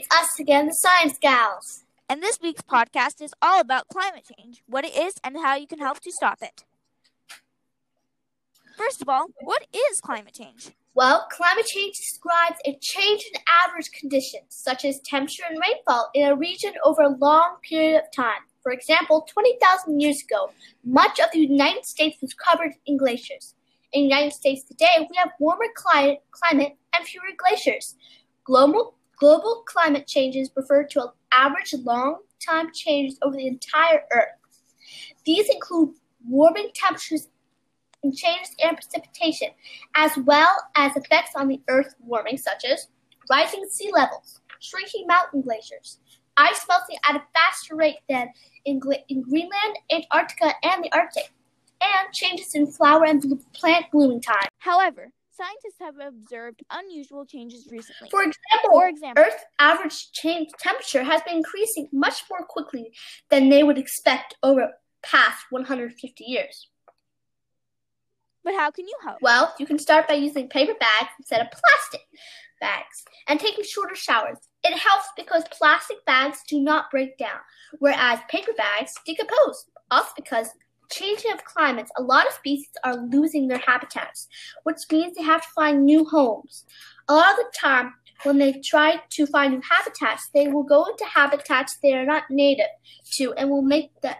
us again, the Science Gals. And this week's podcast is all about climate change, what it is, and how you can help to stop it. First of all, what is climate change? Well, climate change describes a change in average conditions, such as temperature and rainfall, in a region over a long period of time. For example, 20,000 years ago, much of the United States was covered in glaciers. In the United States today, we have warmer climate and fewer glaciers. Global climate changes refer to average long-time changes over the entire Earth. These include warming temperatures and changes in precipitation, as well as effects on the Earth warming, such as rising sea levels, shrinking mountain glaciers, ice melting at a faster rate than in Greenland, Antarctica, and the Arctic, and changes in flower and plant blooming time. However, scientists have observed unusual changes recently. For example, Earth's average temperature has been increasing much more quickly than they would expect over past 150 years. But how can you help? Well, you can start by using paper bags instead of plastic bags and taking shorter showers. It helps because plastic bags do not break down, whereas paper bags decompose. Also because changing of climates, a lot of species are losing their habitats, which means they have to find new homes. A lot of the time, when they try to find new habitats, they will go into habitats they are not native to and will make the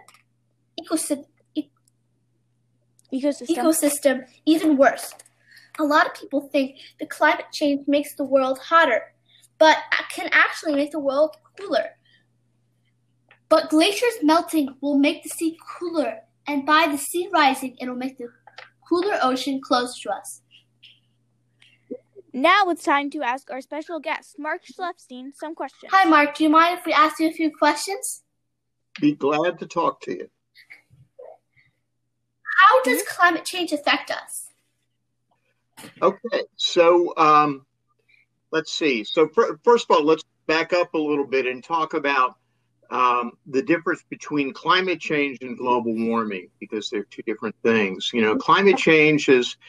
ecosystem even worse. A lot of people think that climate change makes the world hotter, but can actually make the world cooler. But glaciers melting will make the sea cooler, and by the sea rising, it will make the cooler ocean closer to us. Now it's time to ask our special guest, Mark Schleifstein, some questions. Hi, Mark. Do you mind if we ask you a few questions? Be glad to talk to you. How does climate change affect us? Okay, so let's see. So first of all, let's back up a little bit and talk about the difference between climate change and global warming, because they're two different things. You know, climate change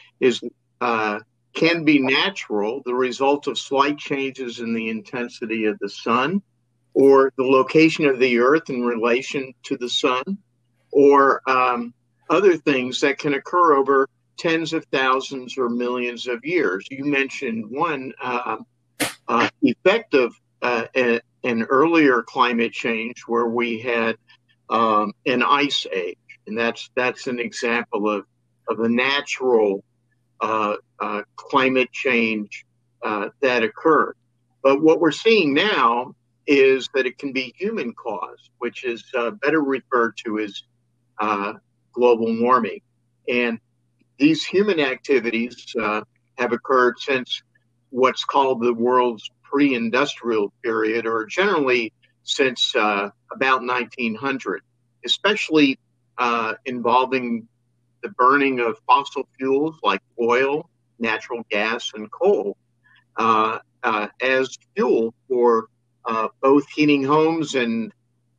can be natural, the result of slight changes in the intensity of the sun, or the location of the Earth in relation to the sun, or other things that can occur over tens of thousands or millions of years. You mentioned one effect of an earlier climate change where we had an ice age, and that's an example of a natural climate change that occurred. But what we're seeing now is that it can be human caused, which is better referred to as global warming. And these human activities have occurred since what's called the world's pre-industrial period, or generally since about 1900, especially involving the burning of fossil fuels like oil, natural gas, and coal as fuel for both heating homes and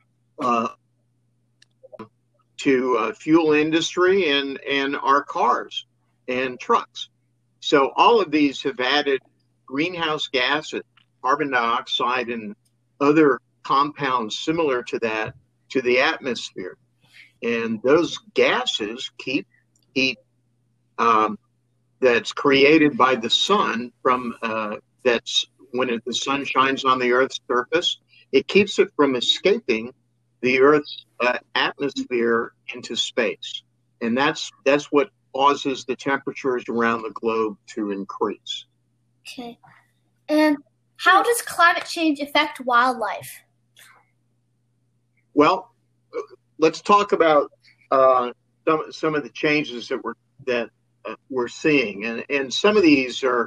to fuel industry and our cars and trucks. So all of these have added greenhouse gases, carbon dioxide, and other compounds similar to that to the atmosphere. And those gases keep heat that's created by the sun from that's when the sun shines on the Earth's surface, it keeps it from escaping the Earth's atmosphere into space. And that's what causes the temperatures around the globe to increase. Okay. And how does climate change affect wildlife? Well, let's talk about some of the changes that we're seeing, and some of these are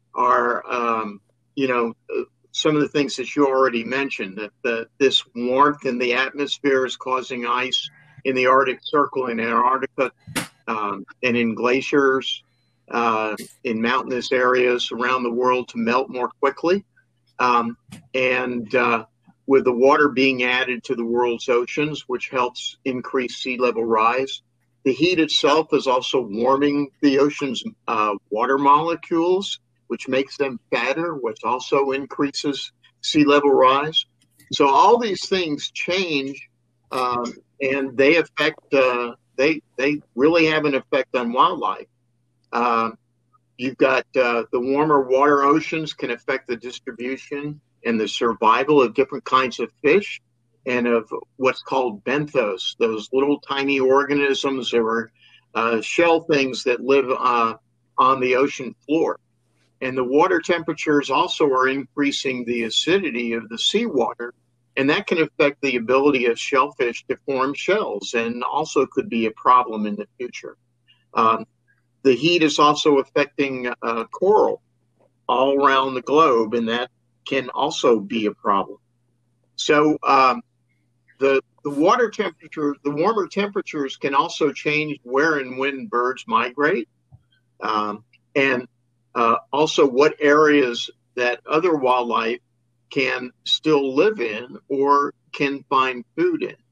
some of the things that you already mentioned, that this warmth in the atmosphere is causing ice in the Arctic Circle in Antarctica and in glaciers in mountainous areas around the world to melt more quickly. And with the water being added to the world's oceans, which helps increase sea level rise. The heat itself is also warming the ocean's water molecules, which makes them fatter, which also increases sea level rise. So all these things change, and they affect. They really have an effect on wildlife. You've got the warmer water oceans can affect the distribution and the survival of different kinds of fish and of what's called benthos, those little tiny organisms or shell things that live on the ocean floor. And the water temperatures also are increasing the acidity of the seawater, and that can affect the ability of shellfish to form shells and also could be a problem in the future. The heat is also affecting coral all around the globe, and that can also be a problem. So the water temperature, the warmer temperatures can also change where and when birds migrate, and also what areas that other wildlife can still live in or can find food in.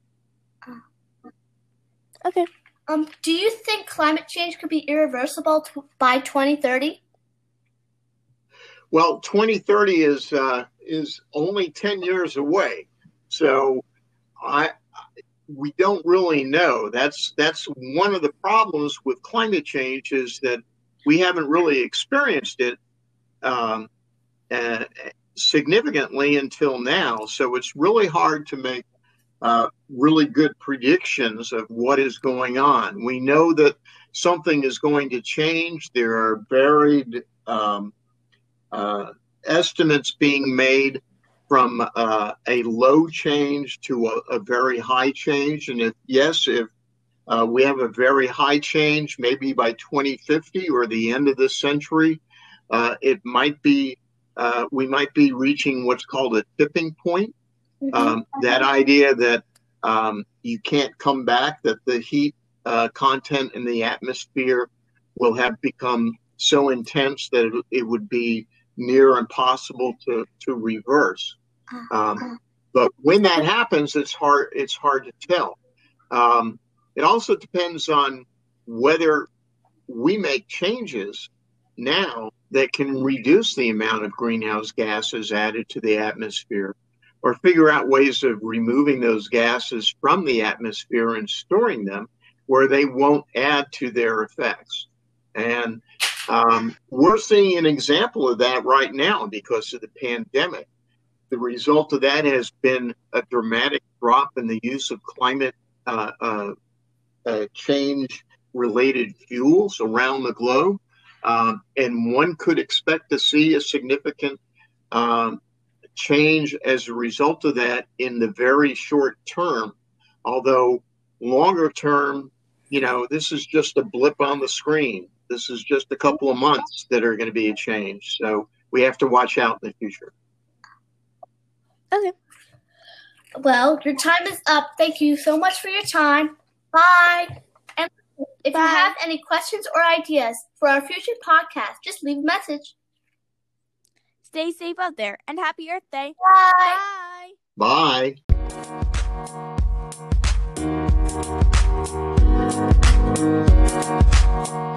Okay. Do you think climate change could be irreversible by 2030? Well, 2030 is only 10 years away, so we don't really know. That's one of the problems with climate change, is that we haven't really experienced it significantly until now. So it's really hard to make really good predictions of what is going on. We know that something is going to change. There are varied estimates being made from a low change to a very high change. And if we have a very high change, maybe by 2050 or the end of this century, it might be we might be reaching what's called a tipping point. That idea that you can't come back, that the heat content in the atmosphere will have become so intense that it would be near impossible to reverse. But when that happens, it's hard to tell. It also depends on whether we make changes now that can reduce the amount of greenhouse gases added to the atmosphere, or figure out ways of removing those gases from the atmosphere and storing them where they won't add to their effects. And we're seeing an example of that right now because of the pandemic. The result of that has been a dramatic drop in the use of climate change-related fuels around the globe. And one could expect to see a significant change as a result of that in the very short term, although longer term, this is just a blip on the screen. This is just a couple of months that are going to be a change. So we have to watch out in the future. Okay. Well, your time is up. Thank you so much for your time. Bye. And if you have any questions or ideas for our future podcast, just leave a message. Stay safe out there, and happy Earth Day. Bye. Bye.